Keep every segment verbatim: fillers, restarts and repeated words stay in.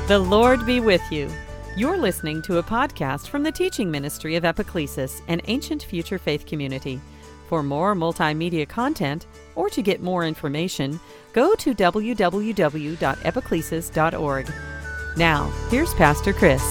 The Lord be with you. You're listening to a podcast from the teaching ministry of Epiclesis, an ancient future faith community. For more multimedia content, or to get more information, go to w w w dot epiclesis dot org. Now, here's Pastor Chris.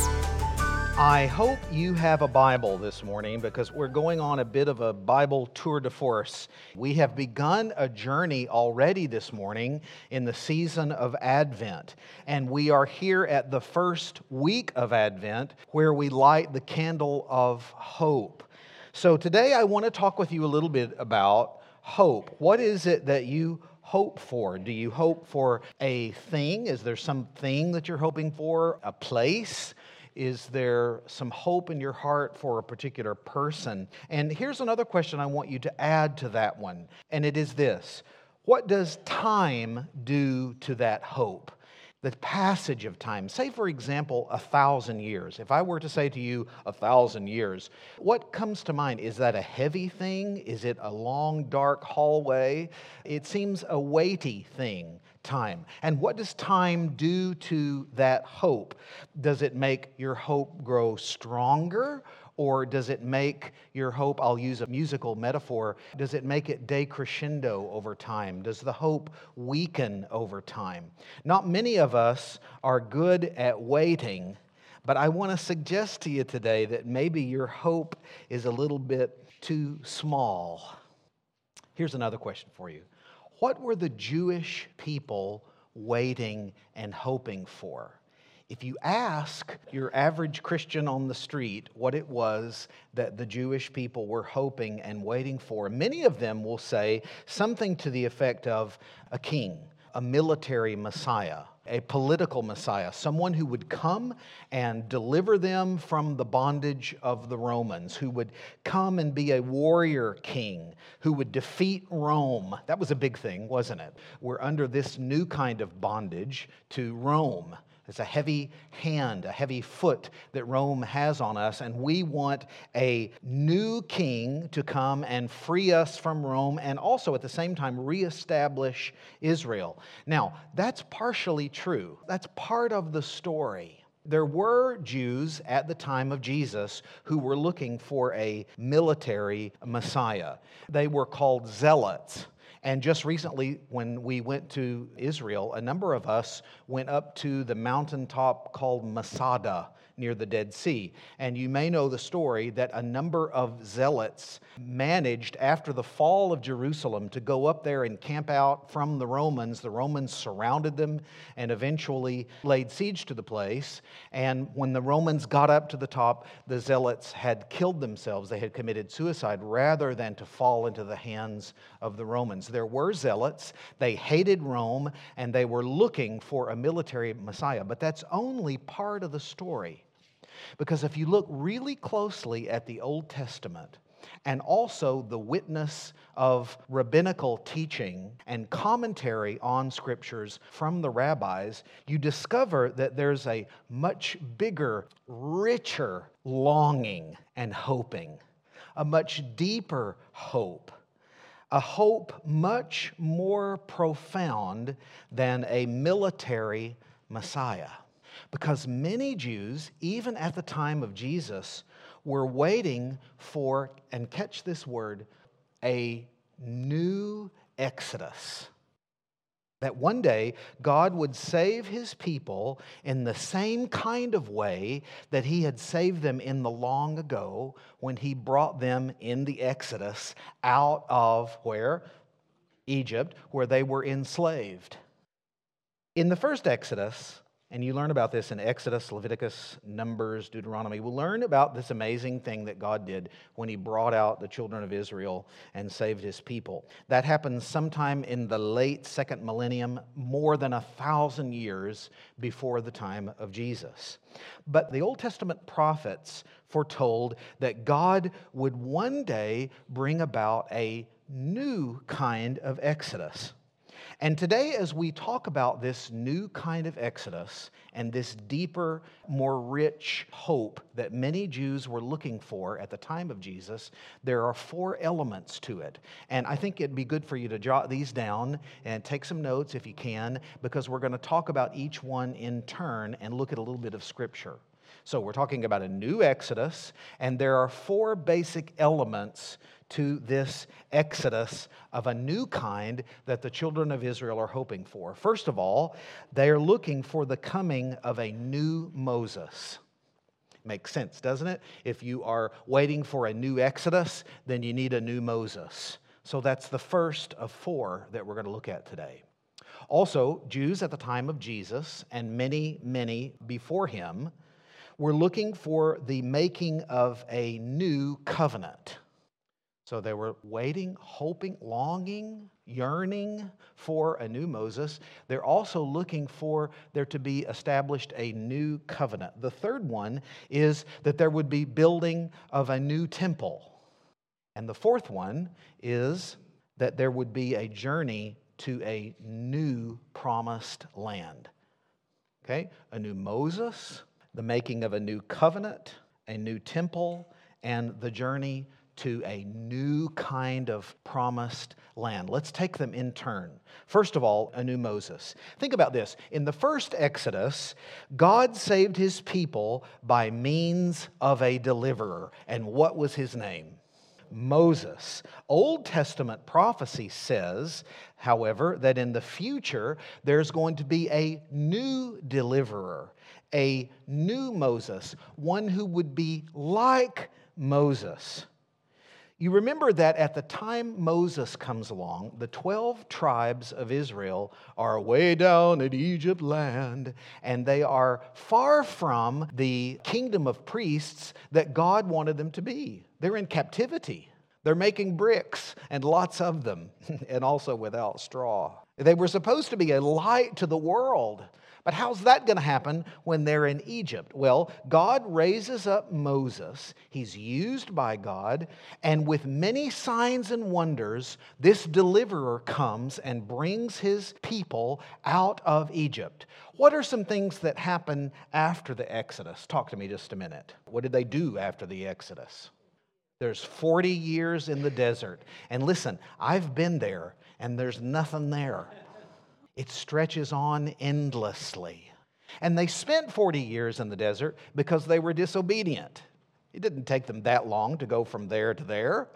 I hope you have a Bible this morning because we're going on a bit of a Bible tour de force. We have begun a journey already this morning in the season of Advent, and we are here at the first week of Advent where we light the candle of hope. So today I want to talk with you a little bit about hope. What is it that you hope for? Do you hope for a thing? Is there something that you're hoping for? A place? Is there some hope in your heart for a particular person? And here's another question I want you to add to that one, and it is this: what does time do to that hope? The passage of time. Say, for example, a thousand years. If I were to say to you a thousand years, what comes to mind? Is that a heavy thing? Is it a long, dark hallway? It seems a weighty thing, time. And what does time do to that hope? Does it make your hope grow stronger? Or does it make your hope, I'll use a musical metaphor, does it make it decrescendo over time? Does the hope weaken over time? Not many of us are good at waiting, but I want to suggest to you today that maybe your hope is a little bit too small. Here's another question for you. What were the Jewish people waiting and hoping for? If you ask your average Christian on the street what it was that the Jewish people were hoping and waiting for, many of them will say something to the effect of a king, a military Messiah, a political Messiah, someone who would come and deliver them from the bondage of the Romans, who would come and be a warrior king, who would defeat Rome. That was a big thing, wasn't it? We're under this new kind of bondage to Rome. It's a heavy hand, a heavy foot that Rome has on us, and we want a new king to come and free us from Rome and also at the same time reestablish Israel. Now, that's partially true. That's part of the story. There were Jews at the time of Jesus who were looking for a military Messiah. They were called zealots. And just recently, when we went to Israel, a number of us went up to the mountaintop called Masada near the Dead Sea. And you may know the story that a number of zealots managed, after the fall of Jerusalem, to go up there and camp out from the Romans. The Romans surrounded them and eventually laid siege to the place. And when the Romans got up to the top, the zealots had killed themselves. They had committed suicide rather than to fall into the hands of the Romans. There were zealots. They hated Rome, and they were looking for a military Messiah. But that's only part of the story. Because if you look really closely at the Old Testament and also the witness of rabbinical teaching and commentary on scriptures from the rabbis, you discover that there's a much bigger, richer longing and hoping, a much deeper hope, a hope much more profound than a military Messiah. Because many Jews, even at the time of Jesus, were waiting for, and catch this word, a new exodus. That one day God would save His people in the same kind of way that He had saved them in the long ago when He brought them in the Exodus out of where? Egypt, where they were enslaved. In the first Exodus, and you learn about this in Exodus, Leviticus, Numbers, Deuteronomy. We'll learn about this amazing thing that God did when He brought out the children of Israel and saved His people. That happened sometime in the late second millennium, more than a thousand years before the time of Jesus. But the Old Testament prophets foretold that God would one day bring about a new kind of exodus. And today, as we talk about this new kind of Exodus and this deeper, more rich hope that many Jews were looking for at the time of Jesus, there are four elements to it. And I think it'd be good for you to jot these down and take some notes if you can, because we're going to talk about each one in turn and look at a little bit of Scripture. So we're talking about a new Exodus, and there are four basic elements to this Exodus of a new kind that the children of Israel are hoping for. First of all, they are looking for the coming of a new Moses. Makes sense, doesn't it? If you are waiting for a new Exodus, then you need a new Moses. So that's the first of four that we're going to look at today. Also, Jews at the time of Jesus and many, many before him were looking for the making of a new covenant. So they were waiting, hoping, longing, yearning for a new Moses. They're also looking for there to be established a new covenant. The third one is that there would be building of a new temple. And the fourth one is that there would be a journey to a new promised land. Okay? A new Moses, the making of a new covenant, a new temple, and the journey to a new kind of promised land. Let's take them in turn. First of all, a new Moses. Think about this. In the first Exodus, God saved his people by means of a deliverer. And what was his name? Moses. Old Testament prophecy says, however, that in the future there's going to be a new deliverer, a new Moses, one who would be like Moses. You remember that at the time Moses comes along, the twelve tribes of Israel are way down in Egypt land, and they are far from the kingdom of priests that God wanted them to be. They're in captivity. They're making bricks, and lots of them, and also without straw. They were supposed to be a light to the world. But how's that going to happen when they're in Egypt? Well, God raises up Moses. He's used by God. And with many signs and wonders, this deliverer comes and brings his people out of Egypt. What are some things that happen after the Exodus? Talk to me just a minute. What did they do after the Exodus? There's forty years in the desert. And listen, I've been there, and there's nothing there. It stretches on endlessly. And they spent forty years in the desert because they were disobedient. It didn't take them that long to go from there to there.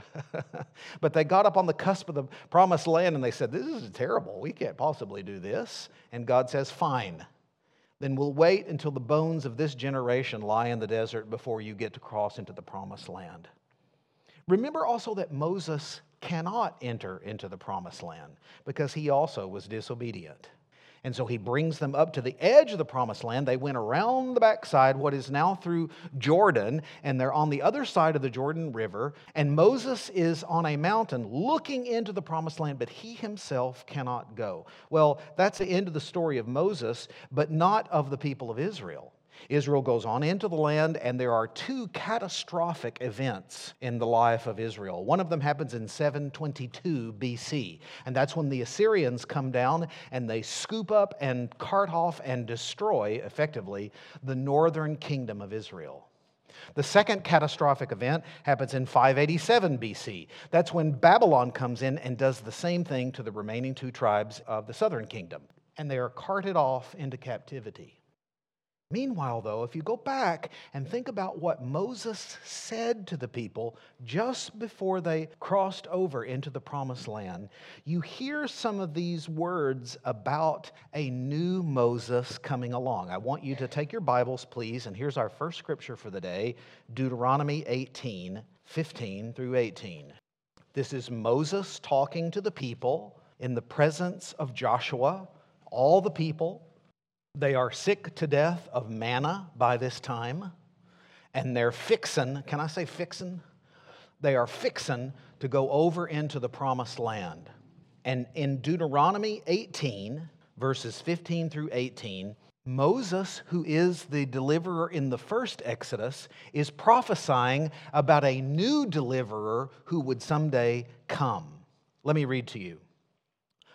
But they got up on the cusp of the promised land and they said, this is terrible. We can't possibly do this. And God says, fine. Then we'll wait until the bones of this generation lie in the desert before you get to cross into the promised land. Remember also that Moses cannot enter into the promised land because he also was disobedient. And so he brings them up to the edge of the promised land. They went around the backside, what is now through Jordan, and they're on the other side of the Jordan River. And Moses is on a mountain looking into the promised land, but he himself cannot go. Well, that's the end of the story of Moses, but not of the people of Israel. Israel goes on into the land, and there are two catastrophic events in the life of Israel. One of them happens in seven twenty-two B C, and that's when the Assyrians come down and they scoop up and cart off and destroy, effectively, the northern kingdom of Israel. The second catastrophic event happens in five eighty-seven B C. That's when Babylon comes in and does the same thing to the remaining two tribes of the southern kingdom, and they are carted off into captivity. Meanwhile, though, if you go back and think about what Moses said to the people just before they crossed over into the promised land, you hear some of these words about a new Moses coming along. I want you to take your Bibles, please, and here's our first scripture for the day, Deuteronomy eighteen, fifteen through eighteen. This is Moses talking to the people in the presence of Joshua, all the people. They are sick to death of manna by this time, and they're fixin', can I say fixin'? They are fixin' to go over into the promised land. And in Deuteronomy eighteen, verses fifteen through eighteen, Moses, who is the deliverer in the first Exodus, is prophesying about a new deliverer who would someday come. Let me read to you.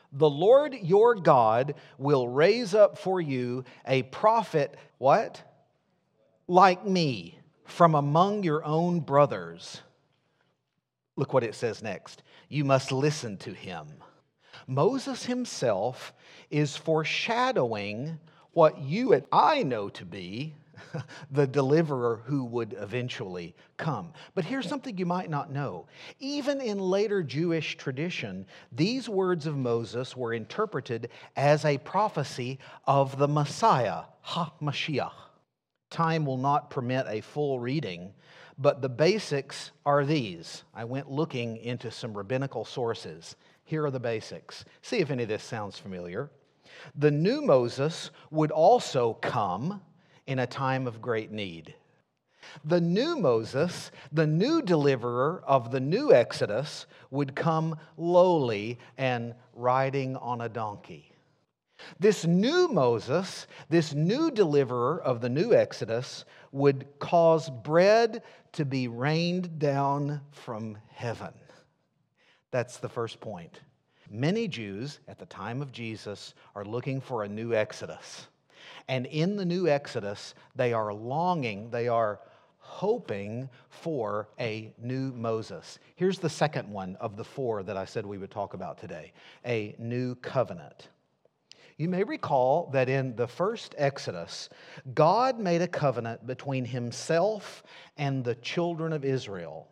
The Lord your God will raise up for you a prophet, what? Like me, from among your own brothers. Look what it says next. You must listen to him. Moses himself is foreshadowing what you and I know to be the deliverer who would eventually come. But here's something you might not know. Even in later Jewish tradition, these words of Moses were interpreted as a prophecy of the Messiah, Ha-Mashiach. Time will not permit a full reading, but the basics are these. I went looking into some rabbinical sources. Here are the basics. See if any of this sounds familiar. The new Moses would also come in a time of great need. The new Moses, the new deliverer of the new Exodus, would come lowly and riding on a donkey. This new Moses, this new deliverer of the new Exodus, would cause bread to be rained down from heaven. That's the first point. Many Jews at the time of Jesus are looking for a new Exodus. And in the new Exodus, they are longing, they are hoping for a new Moses. Here's the second one of the four that I said we would talk about today, a new covenant. You may recall that in the first Exodus, God made a covenant between himself and the children of Israel.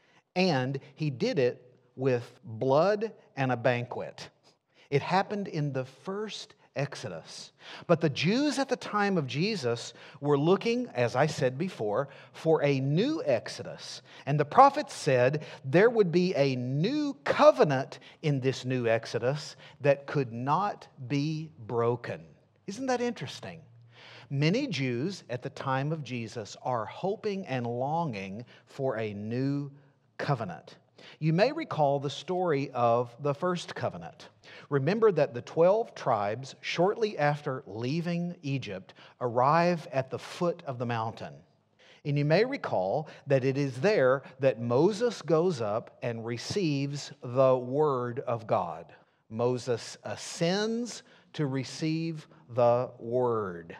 And he did it with blood and a banquet. It happened in the first Exodus. But the Jews at the time of Jesus were looking, as I said before, for a new Exodus. And the prophets said there would be a new covenant in this new Exodus that could not be broken. Isn't that interesting? Many Jews at the time of Jesus are hoping and longing for a new covenant. You may recall the story of the first covenant. Remember that the twelve tribes, shortly after leaving Egypt, arrive at the foot of the mountain. And you may recall that it is there that Moses goes up and receives the Word of God. Moses ascends to receive the Word.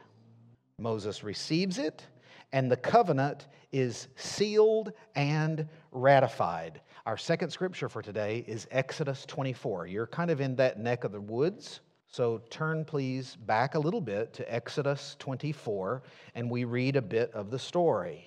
Moses receives it, and the covenant is sealed and ratified. Our second scripture for today is Exodus twenty-four. You're kind of in that neck of the woods, so turn please back a little bit to Exodus twenty-four, and we read a bit of the story.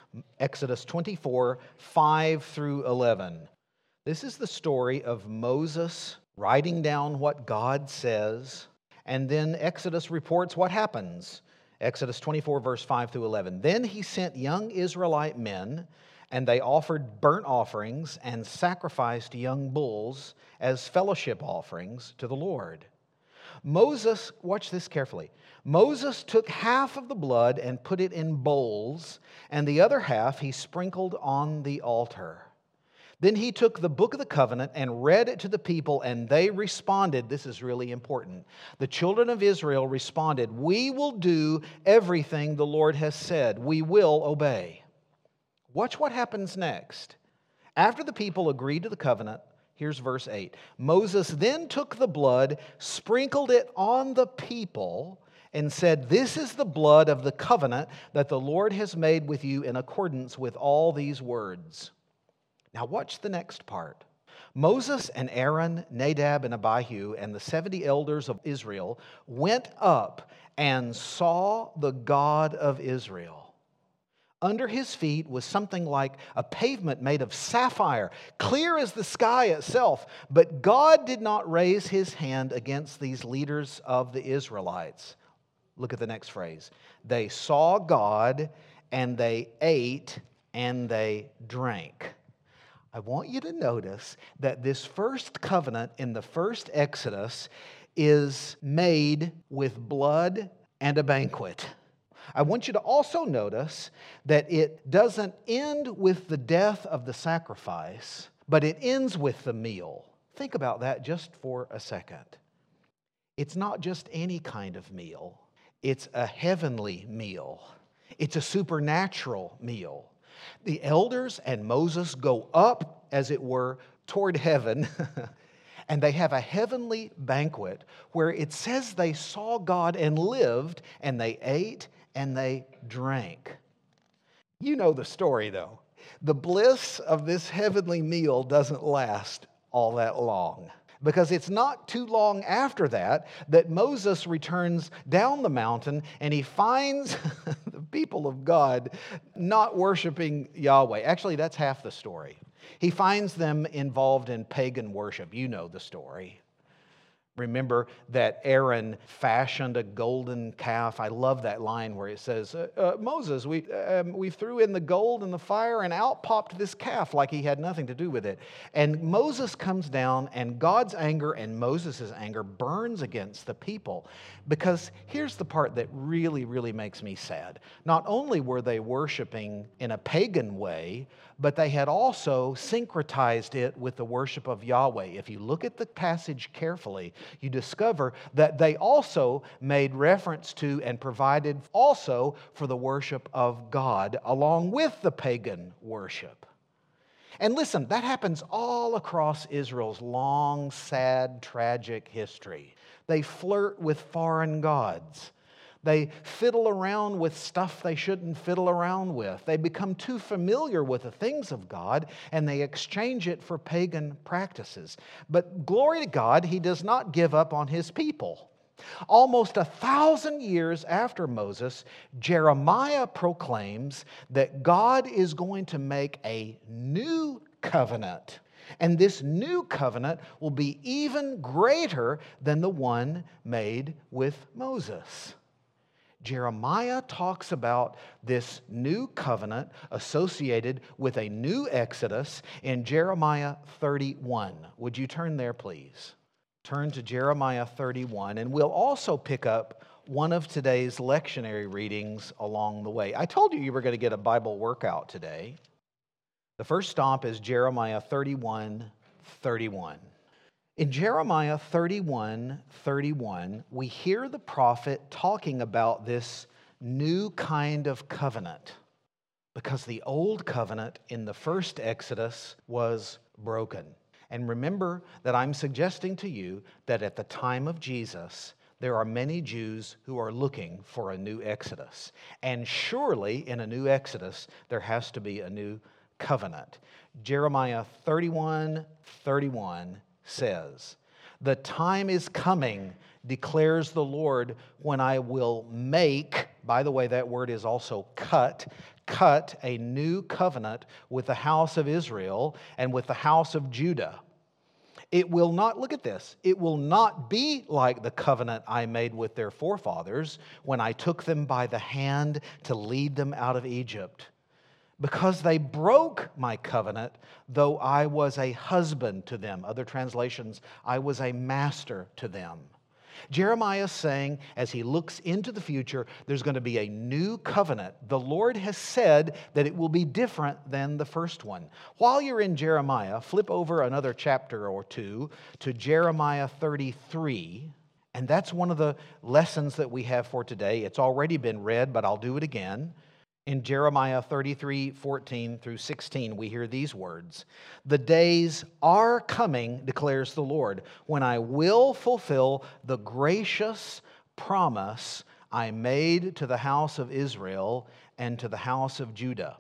Exodus twenty-four, five through eleven. This is the story of Moses writing down what God says, and then Exodus reports what happens. Exodus twenty-four, verse five through eleven. Then he sent young Israelite men, and they offered burnt offerings and sacrificed young bulls as fellowship offerings to the Lord. Moses, watch this carefully. Moses took half of the blood and put it in bowls, and the other half he sprinkled on the altar. Then he took the book of the covenant and read it to the people, and they responded. This is really important. The children of Israel responded, "We will do everything the Lord has said. We will obey." Watch what happens next. After the people agreed to the covenant, here's verse eight. Moses then took the blood, sprinkled it on the people, and said, "This is the blood of the covenant that the Lord has made with you in accordance with all these words." Now watch the next part. Moses and Aaron, Nadab and Abihu, and the seventy elders of Israel went up and saw the God of Israel. Under his feet was something like a pavement made of sapphire, clear as the sky itself. But God did not raise his hand against these leaders of the Israelites. Look at the next phrase. They saw God, and they ate, and they drank. I want you to notice that this first covenant in the first Exodus is made with blood and a banquet. I want you to also notice that it doesn't end with the death of the sacrifice, but it ends with the meal. Think about that just for a second. It's not just any kind of meal. It's a heavenly meal. It's a supernatural meal. The elders and Moses go up, as it were, toward heaven, And they have a heavenly banquet where it says they saw God and lived, and they ate and they drank. You know the story, though. The bliss of this heavenly meal doesn't last all that long, because it's not too long after that that Moses returns down the mountain and he finds the people of God not worshiping Yahweh. Actually, that's half the story. He finds them involved in pagan worship. You know the story. Remember that Aaron fashioned a golden calf. I love that line where it says, uh, uh, Moses, we, um, we threw in the gold and the fire and out popped this calf like he had nothing to do with it. And Moses comes down and God's anger and Moses' anger burns against the people. Because here's the part that really, really makes me sad. Not only were they worshiping in a pagan way, but they had also syncretized it with the worship of Yahweh. If you look at the passage carefully, you discover that they also made reference to and provided also for the worship of God along with the pagan worship. And listen, that happens all across Israel's long, sad, tragic history. They flirt with foreign gods. They fiddle around with stuff they shouldn't fiddle around with. They become too familiar with the things of God, and they exchange it for pagan practices. But glory to God, He does not give up on His people. Almost a thousand years after Moses, Jeremiah proclaims that God is going to make a new covenant. And this new covenant will be even greater than the one made with Moses. Jeremiah talks about this new covenant associated with a new Exodus in Jeremiah thirty-one. Would you turn there, please? Turn to Jeremiah thirty-one, and we'll also pick up one of today's lectionary readings along the way. I told you you were going to get a Bible workout today. The first stop is Jeremiah thirty-one thirty-one. In Jeremiah thirty-one thirty-one, we hear the prophet talking about this new kind of covenant, because the old covenant in the first Exodus was broken. And remember that I'm suggesting to you that at the time of Jesus, there are many Jews who are looking for a new Exodus. And surely in a new Exodus, there has to be a new covenant. Jeremiah thirty-one thirty-one says, "The time is coming, declares the Lord, when I will make," by the way, that word is also cut, cut a new covenant with the house of Israel and with the house of Judah. It will not, look at this, it will not be like the covenant I made with their forefathers when I took them by the hand to lead them out of Egypt. Because they broke my covenant, though I was a husband to them. Other translations, I was a master to them. Jeremiah is saying, as he looks into the future, there's going to be a new covenant. The Lord has said that it will be different than the first one. While you're in Jeremiah, flip over another chapter or two to Jeremiah thirty-three. And that's one of the lessons that we have for today. It's already been read, but I'll do it again. In Jeremiah thirty-three fourteen through sixteen, we hear these words. "The days are coming, declares the Lord, when I will fulfill the gracious promise I made to the house of Israel and to the house of Judah.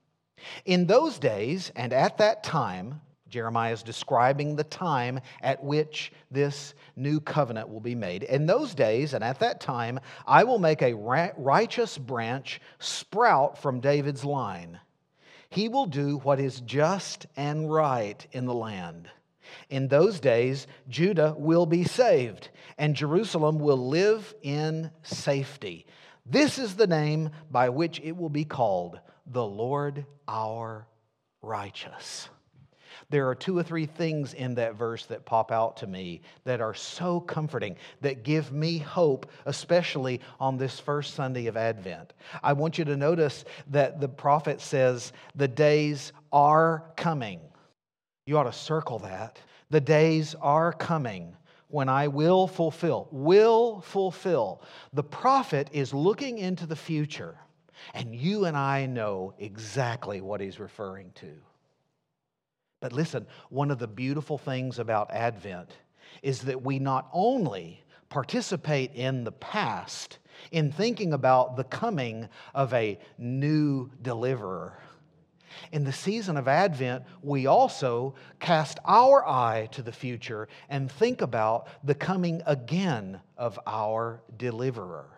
In those days and at that time," Jeremiah is describing the time at which this new covenant will be made. "In those days and at that time, I will make a righteous branch sprout from David's line. He will do what is just and right in the land. In those days, Judah will be saved, and Jerusalem will live in safety. This is the name by which it will be called, the Lord our righteous." There are two or three things in that verse that pop out to me that are so comforting, that give me hope, especially on this first Sunday of Advent. I want you to notice that the prophet says, the days are coming. You ought to circle that. The days are coming when I will fulfill, will fulfill. The prophet is looking into the future, and you and I know exactly what he's referring to. But listen, one of the beautiful things about Advent is that we not only participate in the past in thinking about the coming of a new deliverer. In the season of Advent, we also cast our eye to the future and think about the coming again of our deliverer.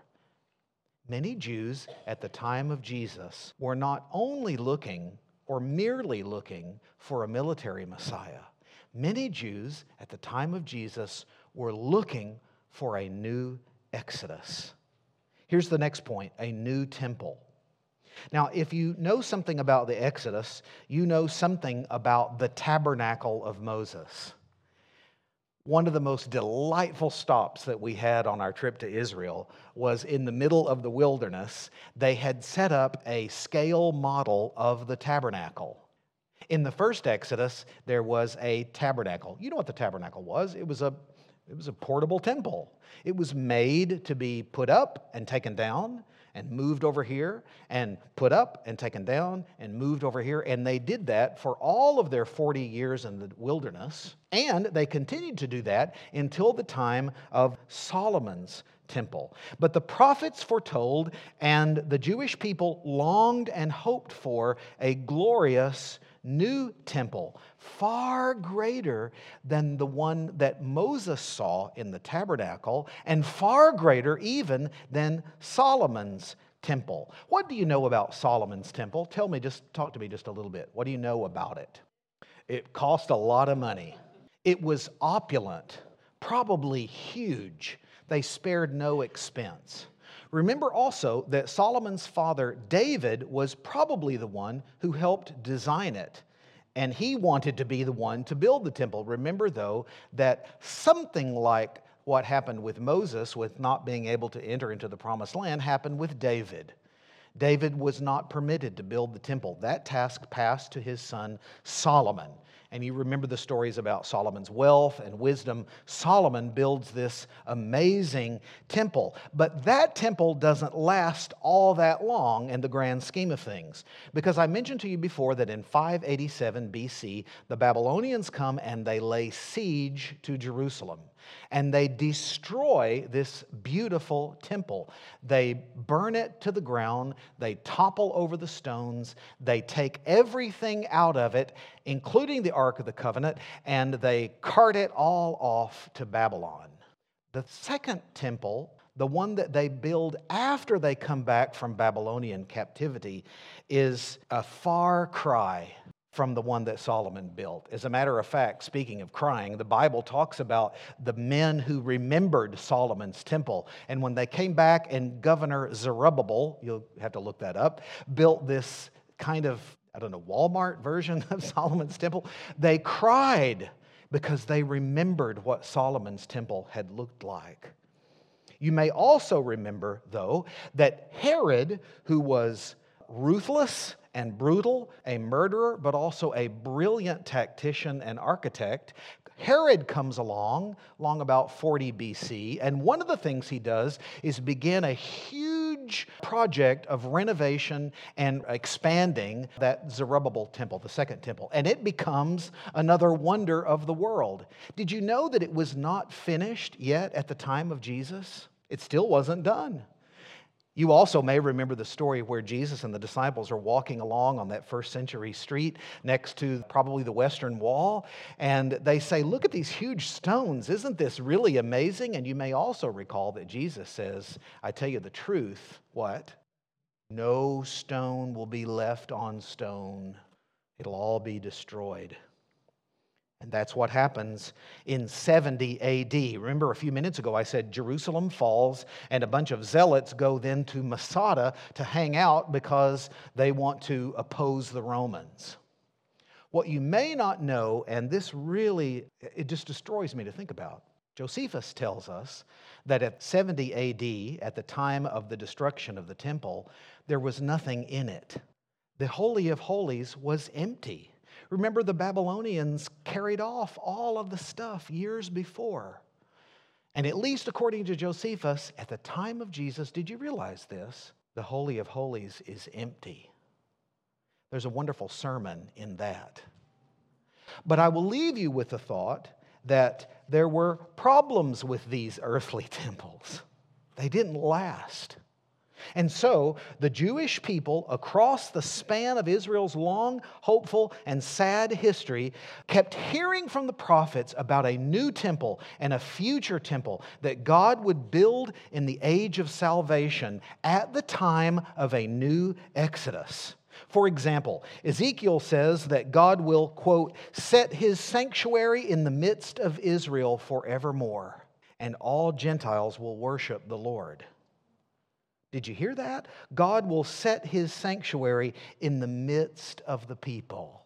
Many Jews at the time of Jesus were not only looking or merely looking for a military Messiah. Many Jews at the time of Jesus were looking for a new Exodus. Here's the next point, a new temple. Now, if you know something about the Exodus, you know something about the tabernacle of Moses. One of the most delightful stops that we had on our trip to Israel was in the middle of the wilderness. They had set up a scale model of the tabernacle. In the first Exodus, there was a tabernacle. You know what the tabernacle was? It was a, it was a portable temple. It was made to be put up and taken down and moved over here and put up and taken down and moved over here. And they did that for all of their forty years in the wilderness. And they continued to do that until the time of Solomon's temple. But the prophets foretold and the Jewish people longed and hoped for a glorious new temple, far greater than the one that Moses saw in the tabernacle, and far greater even than Solomon's temple. What do you know about Solomon's temple? Tell me, just talk to me just a little bit. What do you know about it? It cost a lot of money. It was opulent, probably huge. They spared no expense. Remember also that Solomon's father, David, was probably the one who helped design it. And he wanted to be the one to build the temple. Remember, though, that something like what happened with Moses, with not being able to enter into the promised land, happened with David. David was not permitted to build the temple. That task passed to his son Solomon. And you remember the stories about Solomon's wealth and wisdom. Solomon builds this amazing temple. But that temple doesn't last all that long in the grand scheme of things. Because I mentioned to you before that in five eighty-seven B C, the Babylonians come and they lay siege to Jerusalem. And they destroy this beautiful temple. They burn it to the ground. They topple over the stones. They take everything out of it, including the Ark of the Covenant, and they cart it all off to Babylon. The second temple, the one that they build after they come back from Babylonian captivity, is a far cry from the one that Solomon built. As a matter of fact, speaking of crying, the Bible talks about the men who remembered Solomon's temple. And when they came back and Governor Zerubbabel, you'll have to look that up, built this kind of, I don't know, Walmart version of Solomon's temple, they cried because they remembered what Solomon's temple had looked like. You may also remember, though, that Herod, who was ruthless and brutal, a murderer, but also a brilliant tactician and architect, Herod comes along, along about forty B C, and one of the things he does is begin a huge project of renovation and expanding that Zerubbabel temple, the second temple, and it becomes another wonder of the world. Did you know that it was not finished yet at the time of Jesus? It still wasn't done. You also may remember the story where Jesus and the disciples are walking along on that first century street next to probably the Western Wall, and they say, "Look at these huge stones. Isn't this really amazing?" And you may also recall that Jesus says, "I tell you the truth, what? No stone will be left on stone. It'll all be destroyed." And that's what happens in seventy A D. Remember a few minutes ago I said Jerusalem falls and a bunch of zealots go then to Masada to hang out because they want to oppose the Romans. What you may not know, and this really, it just destroys me to think about, Josephus tells us that at seventy A D, at the time of the destruction of the temple, there was nothing in it. The Holy of Holies was empty. Remember, the Babylonians carried off all of the stuff years before. And at least according to Josephus, at the time of Jesus, did you realize this? The Holy of Holies is empty. There's a wonderful sermon in that. But I will leave you with the thought that there were problems with these earthly temples. They didn't last. And so the Jewish people across the span of Israel's long, hopeful, and sad history kept hearing from the prophets about a new temple and a future temple that God would build in the age of salvation at the time of a new Exodus. For example, Ezekiel says that God will, quote, set his sanctuary in the midst of Israel forevermore, and all Gentiles will worship the Lord. Did you hear that? God will set his sanctuary in the midst of the people.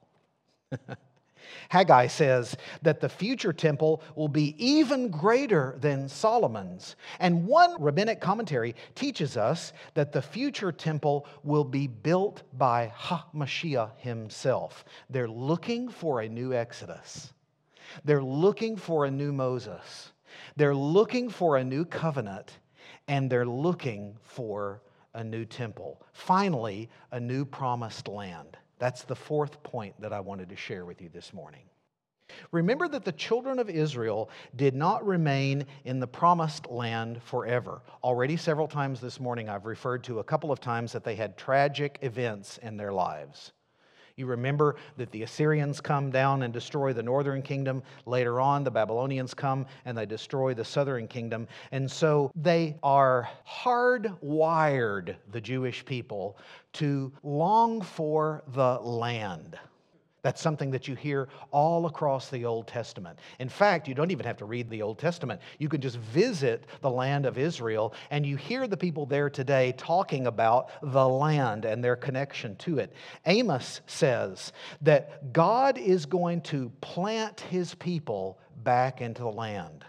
Haggai says that the future temple will be even greater than Solomon's. And one rabbinic commentary teaches us that the future temple will be built by HaMashiach himself. They're looking for a new Exodus. They're looking for a new Moses. They're looking for a new covenant. And they're looking for a new temple. Finally, a new promised land. That's the fourth point that I wanted to share with you this morning. Remember that the children of Israel did not remain in the promised land forever. Already several times this morning I've referred to a couple of times that they had tragic events in their lives. You remember that the Assyrians come down and destroy the northern kingdom. Later on, the Babylonians come and they destroy the southern kingdom. And so they are hardwired, the Jewish people, to long for the land. That's something that you hear all across the Old Testament. In fact, you don't even have to read the Old Testament. You can just visit the land of Israel, and you hear the people there today talking about the land and their connection to it. Amos says that God is going to plant his people back into the land.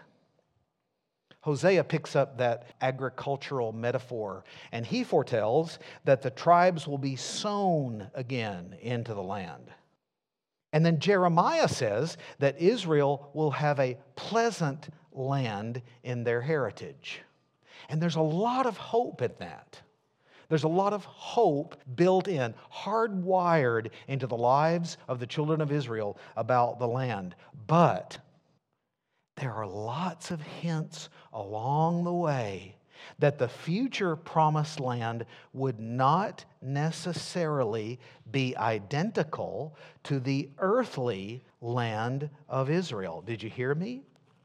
Hosea picks up that agricultural metaphor, and he foretells that the tribes will be sown again into the land. And then Jeremiah says that Israel will have a pleasant land in their heritage. And there's a lot of hope in that. There's a lot of hope built in, hardwired into the lives of the children of Israel about the land. But there are lots of hints along the way that the future promised land would not necessarily be identical to the earthly land of Israel. Did you hear me?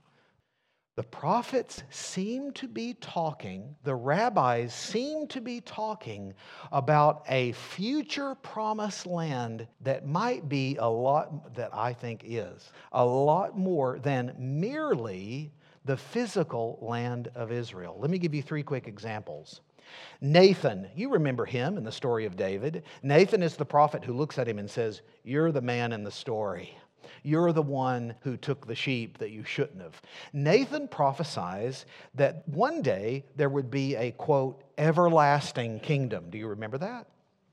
The prophets seem to be talking, the rabbis seem to be talking about a future promised land that might be a lot, that I think is, a lot more than merely the physical land of Israel. Let me give you three quick examples. Nathan, you remember him in the story of David. Nathan is the prophet who looks at him and says, "You're the man in the story. You're the one who took the sheep that you shouldn't have." Nathan prophesies that one day there would be a, quote, everlasting kingdom. Do you remember that?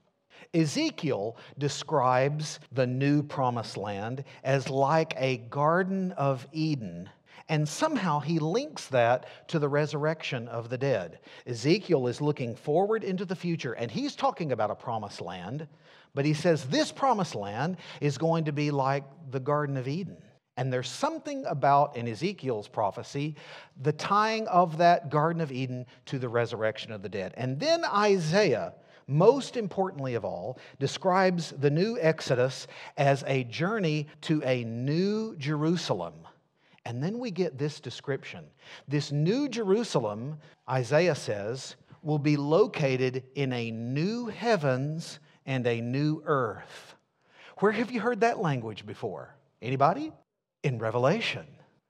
Ezekiel describes the new promised land as like a Garden of Eden. And somehow he links that to the resurrection of the dead. Ezekiel is looking forward into the future, and he's talking about a promised land, but he says this promised land is going to be like the Garden of Eden. And there's something about, in Ezekiel's prophecy, the tying of that Garden of Eden to the resurrection of the dead. And then Isaiah, most importantly of all, describes the new Exodus as a journey to a new Jerusalem. And then we get this description. This new Jerusalem, Isaiah says, will be located in a new heavens and a new earth. Where have you heard that language before? Anybody? In Revelation.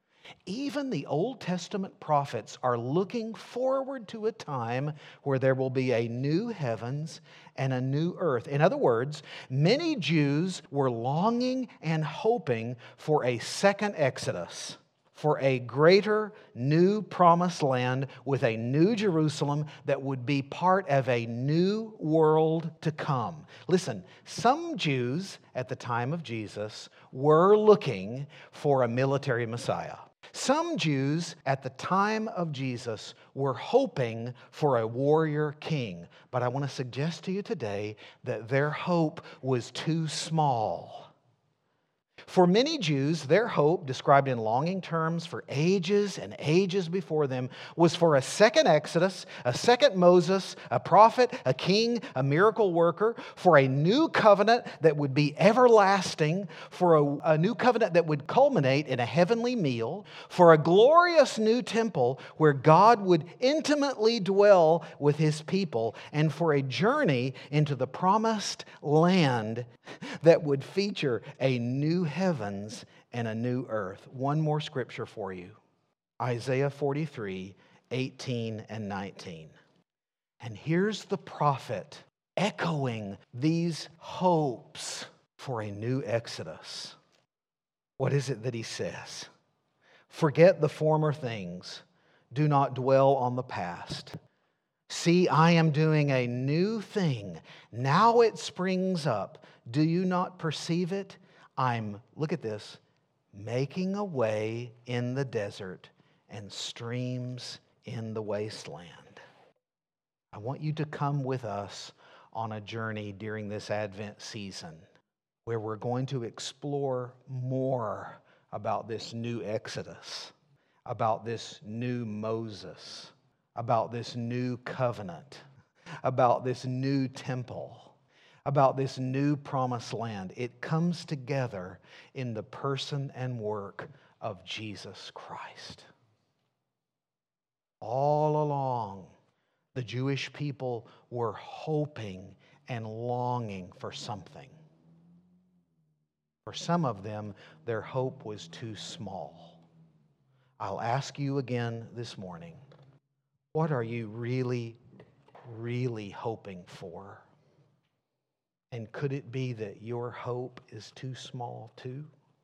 Even the Old Testament prophets are looking forward to a time where there will be a new heavens and a new earth. In other words, many Jews were longing and hoping for a second Exodus, for a greater new promised land with a new Jerusalem that would be part of a new world to come. Listen, some Jews at the time of Jesus were looking for a military Messiah. Some Jews at the time of Jesus were hoping for a warrior king. But I want to suggest to you today that their hope was too small. For many Jews, their hope, described in longing terms for ages and ages before them, was for a second Exodus, a second Moses, a prophet, a king, a miracle worker, for a new covenant that would be everlasting, for a, a new covenant that would culminate in a heavenly meal, for a glorious new temple where God would intimately dwell with His people, and for a journey into the promised land that would feature a new heavens and a new earth. One more scripture for you. Isaiah forty-three, eighteen and nineteen. And here's the prophet echoing these hopes for a new Exodus. What is it that he says? Forget the former things. Do not dwell on the past. See, I am doing a new thing. Now it springs up. Do you not perceive it? I'm, look at this, making a way in the desert and streams in the wasteland. I want you to come with us on a journey during this Advent season where we're going to explore more about this new Exodus, about this new Moses, about this new covenant, about this new temple, about this new promised land. It comes together in the person and work of Jesus Christ. All along, the Jewish people were hoping and longing for something. For some of them, their hope was too small. I'll ask you again this morning, what are you really, really hoping for? And could it be that your hope is too small too?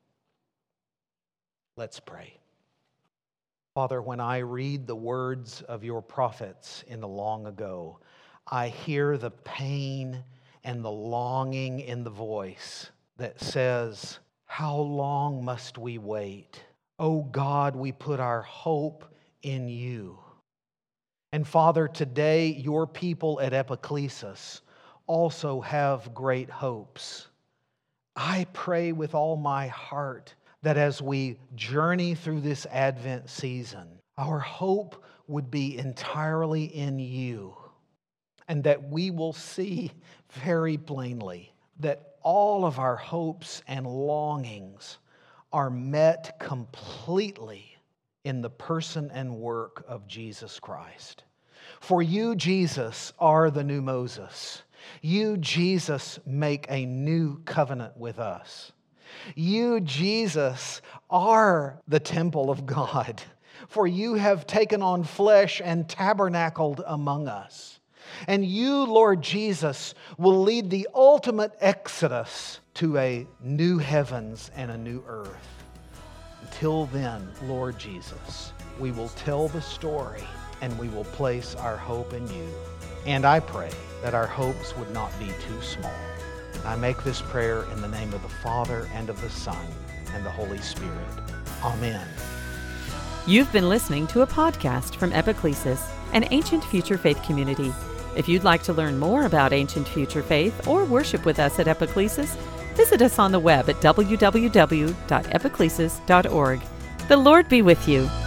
Let's pray. Father, when I read the words of your prophets in the long ago, I hear the pain and the longing in the voice that says, how long must we wait? Oh God, we put our hope in you. And Father, today your people at Epiclesis also have great hopes. I pray with all my heart that as we journey through this Advent season, our hope would be entirely in you, and that we will see very plainly that all of our hopes and longings are met completely in the person and work of Jesus Christ. For you, Jesus, are the new Moses. You, Jesus, make a new covenant with us. You, Jesus, are the temple of God. For you have taken on flesh and tabernacled among us. And you, Lord Jesus, will lead the ultimate exodus to a new heavens and a new earth. Until then, Lord Jesus, we will tell the story and we will place our hope in you. And I pray that our hopes would not be too small. I make this prayer in the name of the Father and of the Son and the Holy Spirit. Amen. You've been listening to a podcast from Epiclesis, an Ancient Future Faith community. If you'd like to learn more about Ancient Future Faith or worship with us at Epiclesis, visit us on the web at w w w dot epiclesis dot org. The Lord be with you.